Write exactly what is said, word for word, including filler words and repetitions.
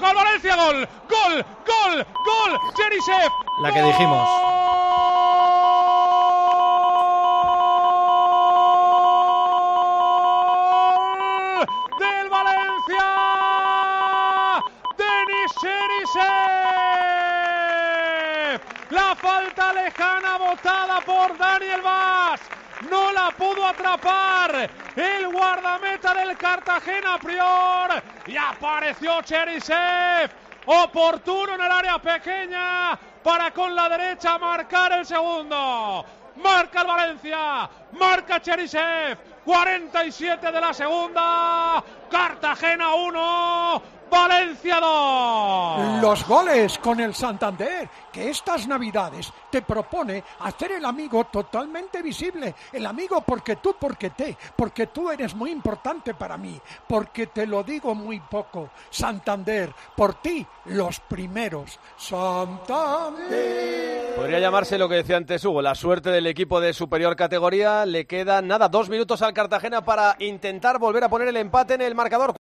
al Valencia, gol, gol, gol, gol, Cherisev. La que dijimos. Gol del Valencia, Denis Cherisev. La falta lejana botada por Daniel Vaz. No la pudo atrapar el guardameta del Cartagena Prior y apareció Cherisev, oportuno en el área pequeña para con la derecha marcar el segundo. Marca el Valencia, marca Cherisev, cuarenta y siete de la segunda, Cartagena uno, Valencia dos. Los goles con el Santander, que estas navidades te propone hacer el amigo totalmente visible. El amigo porque tú, porque te, porque tú eres muy importante para mí, porque te lo digo muy poco. Santander, por ti, los primeros. Santander. Podría llamarse lo que decía antes Hugo, la suerte del equipo de superior categoría. Le quedan nada, dos minutos al Cartagena para intentar volver a poner el empate en el marcador.